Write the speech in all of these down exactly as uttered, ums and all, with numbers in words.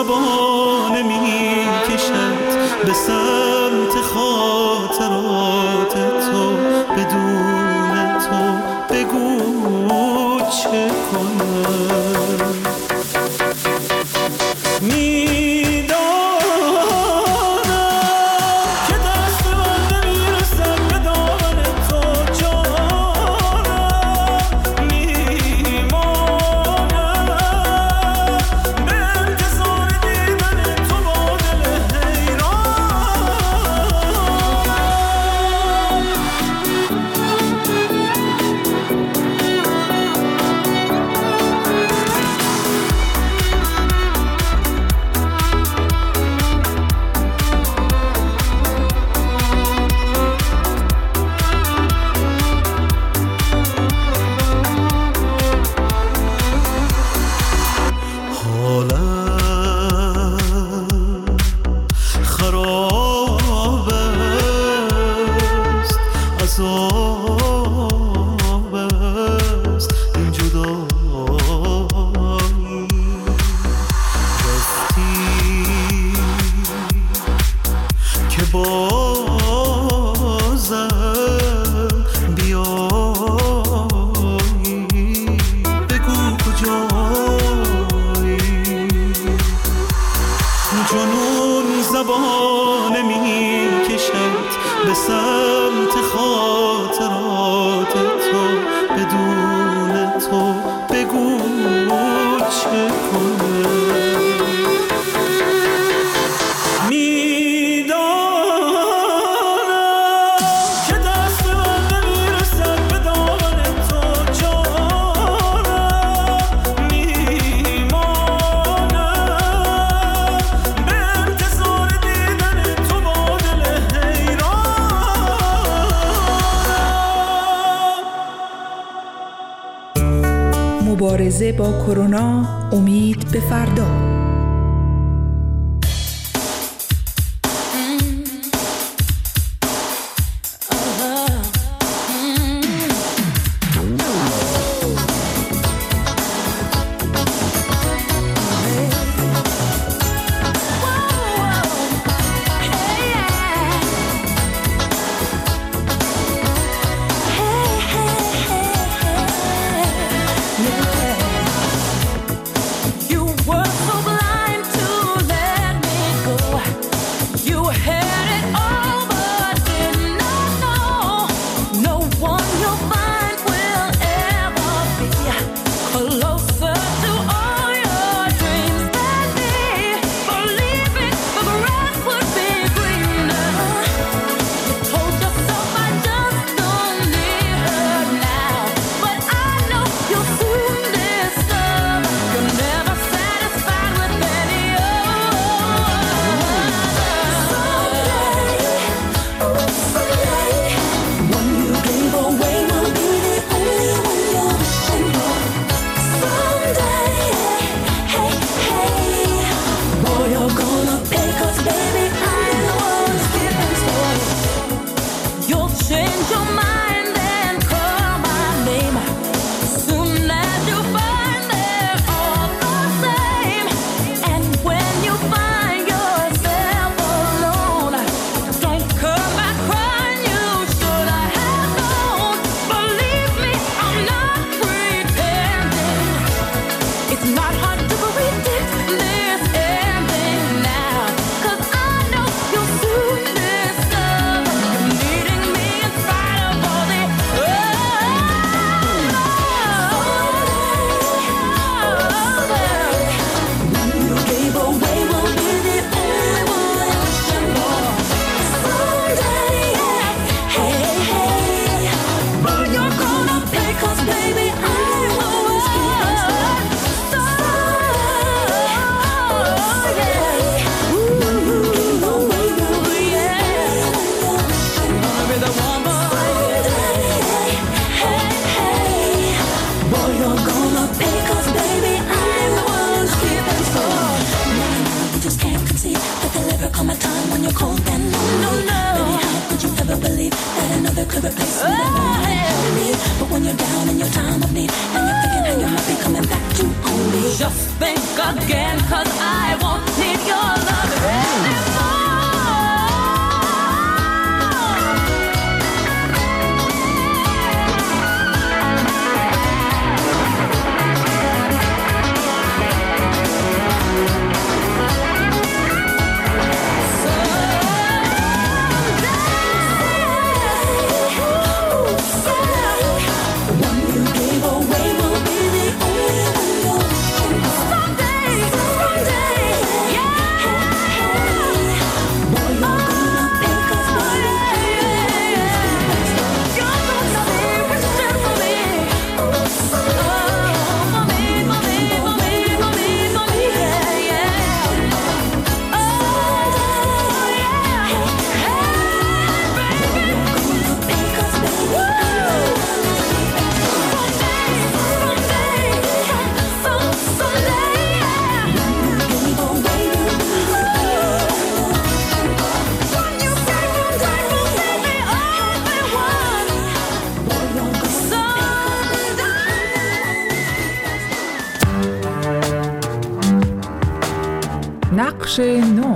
زبانه می کشد به سمت خاطرات تو، بدون تو بگو چه کنم. مبارزه با کرونا، امید به فردا. Just think again, 'cause I want نقش نو.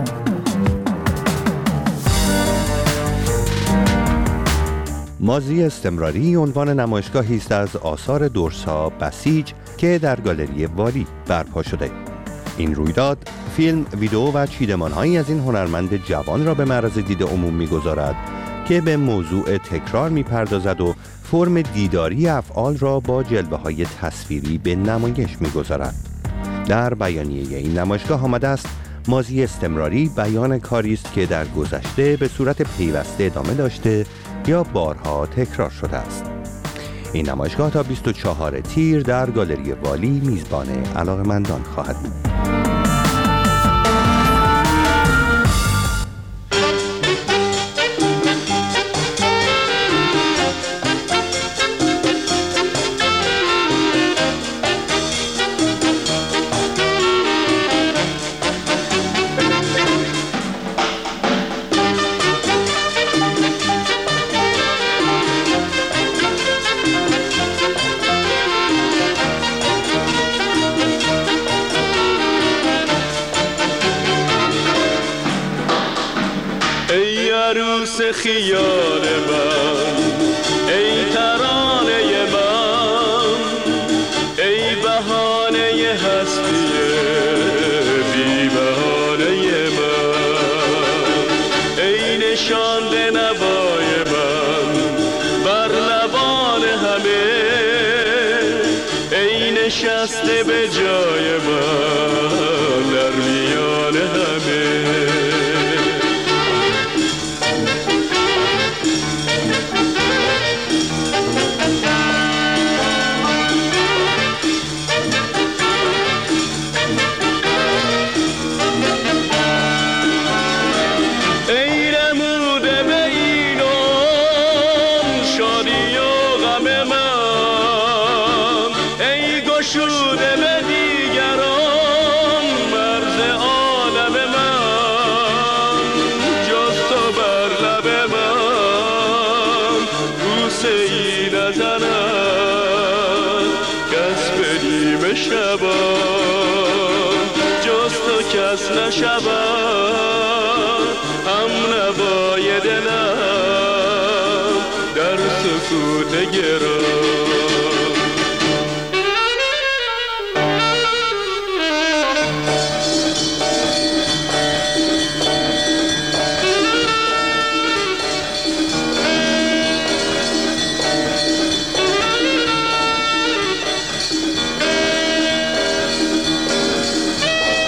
ماضی استمراری عنوان نمایشگاهی است از آثار دورسا بسیج که در گالری والی برپا شده. این رویداد فیلم، ویدئو و چیدمان‌هایی از این هنرمند جوان را به معرض دید عموم می‌گذارد که به موضوع تکرار می‌پردازد و فرم دیداری افعال را با جلوه‌های تصویری به نمایش می‌گذارد. در بیانیه این نمایشگاه آمده است ماضی استمراری بیان کاری است که در گذشته به صورت پیوسته ادامه داشته یا بارها تکرار شده است. این نمایشگاه تا بیست و چهارم تیر در گالری والی میزبان علاقه‌مندان خواهد بود. عروس خیال من، ای ترانه من، ای بهانه هستی بی بهانه من، ای نشانده نوای من بر لبان همه، ای نشسته به جای من در میان همه. شده به دیگران مرز عالم من، جز تو بر لب من بوسه ای نزند کس به نیمه شبان، جز تو کس نشود هم نوای دلم در سکوت گران.